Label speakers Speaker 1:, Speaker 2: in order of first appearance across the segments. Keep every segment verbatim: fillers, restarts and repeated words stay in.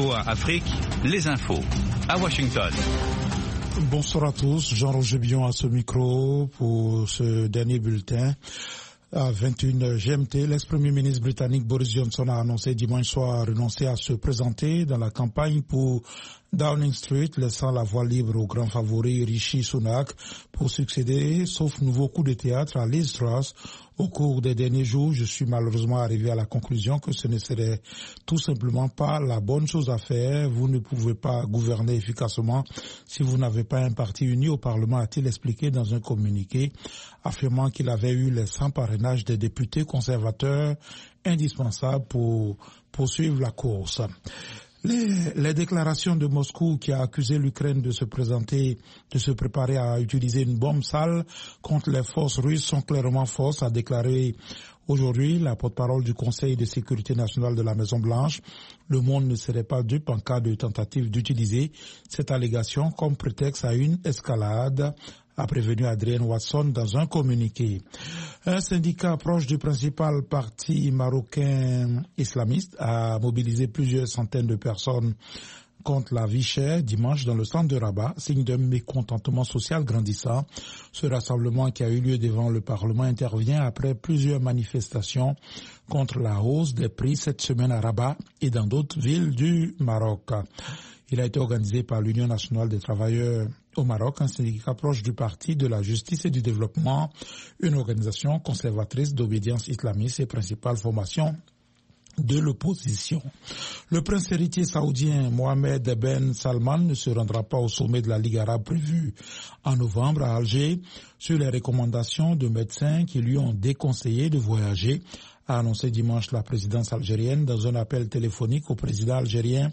Speaker 1: V O A Afrique, les infos à Washington.
Speaker 2: Bonsoir à tous, Jean-Roger Bion à ce micro pour ce dernier bulletin. À vingt et une heures G M T, l'ex-premier ministre britannique Boris Johnson a annoncé dimanche soir renoncer à se présenter dans la campagne pour Downing Street, laissant la voie libre au grand favori Rishi Sunak pour succéder, sauf nouveau coup de théâtre, à Liz Truss. Au cours des derniers jours, je suis malheureusement arrivé à la conclusion que ce ne serait tout simplement pas la bonne chose à faire. Vous ne pouvez pas gouverner efficacement si vous n'avez pas un parti uni au Parlement, a-t-il expliqué dans un communiqué, affirmant qu'il avait eu les cent parrainages des députés conservateurs indispensables pour poursuivre la course. Les, les déclarations de Moscou qui a accusé l'Ukraine de se présenter, de se préparer à utiliser une bombe sale contre les forces russes sont clairement fausses, a déclaré aujourd'hui la porte-parole du Conseil de sécurité nationale de la Maison-Blanche. Le monde ne serait pas dupe en cas de tentative d'utiliser cette allégation comme prétexte à une escalade, a prévenu Adrienne Watson dans un communiqué. Un syndicat proche du principal parti marocain islamiste a mobilisé plusieurs centaines de personnes contre la vie chère dimanche dans le centre de Rabat, signe d'un mécontentement social grandissant. Ce rassemblement qui a eu lieu devant le Parlement intervient après plusieurs manifestations contre la hausse des prix cette semaine à Rabat et dans d'autres villes du Maroc. Il a été organisé par l'Union nationale des travailleurs au Maroc, un syndicat proche du Parti de la justice et du développement, une organisation conservatrice d'obédience islamiste et principale formation de l'opposition. Le prince héritier saoudien Mohamed Ben Salman ne se rendra pas au sommet de la Ligue arabe prévu en novembre à Alger sur les recommandations de médecins qui lui ont déconseillé de voyager, a annoncé dimanche la présidence algérienne dans un appel téléphonique au président algérien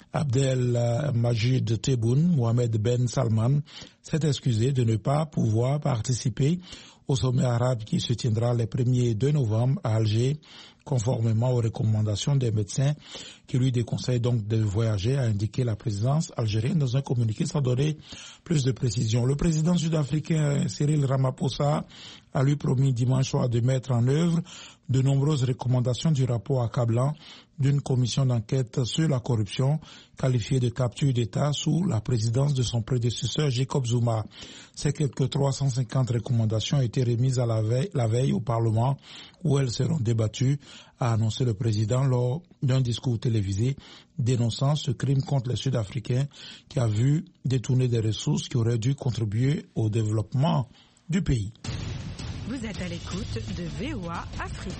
Speaker 2: Abdelmajid Tebboune. Mohamed Ben Salman s'est excusé de ne pas pouvoir participer au sommet arabe qui se tiendra les premier et deux novembre à Alger, conformément aux recommandations des médecins qui lui déconseillent donc de voyager, a indiqué la présidence algérienne dans un communiqué sans donner plus de précision. Le président sud-africain Cyril Ramaphosa a lui promis dimanche soir de mettre en œuvre de nombreuses recommandations du rapport accablant d'une commission d'enquête sur la corruption qualifiée de capture d'État sous la présidence de son prédécesseur Jacob Zuma. Ces quelques trois cent cinquante recommandations ont été remises à la veille, la veille au Parlement où elles seront débattues, a annoncé le président lors d'un discours télévisé dénonçant ce crime contre les Sud-Africains qui a vu détourner des ressources qui auraient dû contribuer au développement du pays.
Speaker 3: Vous êtes à l'écoute de V O A Afrique.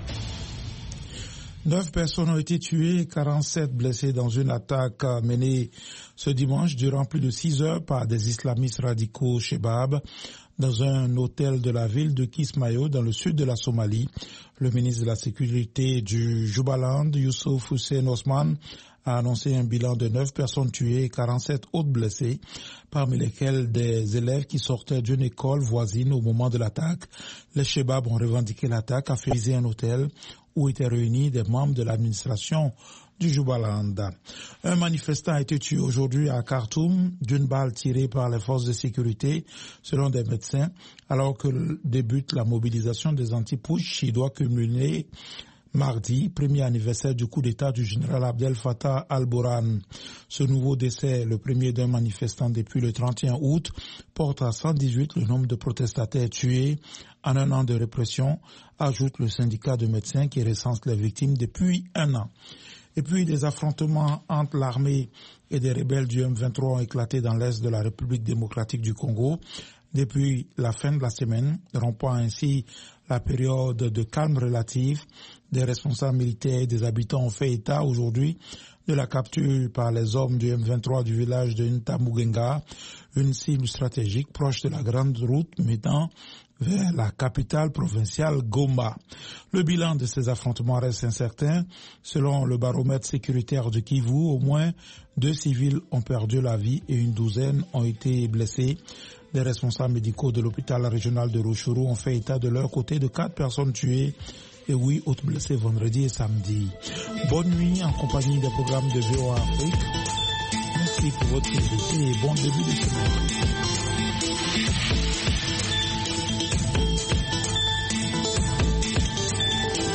Speaker 2: Neuf personnes ont été tuées et quarante-sept blessées dans une attaque menée ce dimanche durant plus de six heures par des islamistes radicaux Shebab dans un hôtel de la ville de Kismayo dans le sud de la Somalie. Le ministre de la Sécurité du Jubaland, Youssouf Hussein Osman, a annoncé un bilan de neuf personnes tuées et quarante-sept autres blessées, parmi lesquels des élèves qui sortaient d'une école voisine au moment de l'attaque. Les Shebab ont revendiqué l'attaque, a fait un hôtel où étaient réunis des membres de l'administration du Jubaland. Un manifestant a été tué aujourd'hui à Khartoum d'une balle tirée par les forces de sécurité, selon des médecins, alors que débute la mobilisation des anti-putsch qui doit culminer mardi, premier anniversaire du coup d'État du général Abdel Fattah al-Burhan. Ce nouveau décès, le premier d'un manifestant depuis le trente et un août, porte à cent dix-huit le nombre de protestataires tués en un an de répression, ajoute le syndicat de médecins qui recense les victimes depuis un an. Et puis des affrontements entre l'armée et des rebelles du M vingt-trois ont éclaté dans l'est de la République démocratique du Congo depuis la fin de la semaine, rompant ainsi la période de calme relatif. Des responsables militaires et des habitants ont fait état aujourd'hui de la capture par les hommes du M vingt-trois du village de Ntamugenga, une cible stratégique proche de la grande route menant vers la capitale provinciale Goma. Le bilan de ces affrontements reste incertain. Selon le baromètre sécuritaire de Kivu, au moins deux civils ont perdu la vie et une douzaine ont été blessés. Les responsables médicaux de l'hôpital régional de Rutshuru ont fait état de leur côté de quatre personnes tuées et huit autres blessés vendredi et samedi. Bonne nuit en compagnie des programmes de V O A Afrique. Merci pour votre fidélité et bon début de semaine.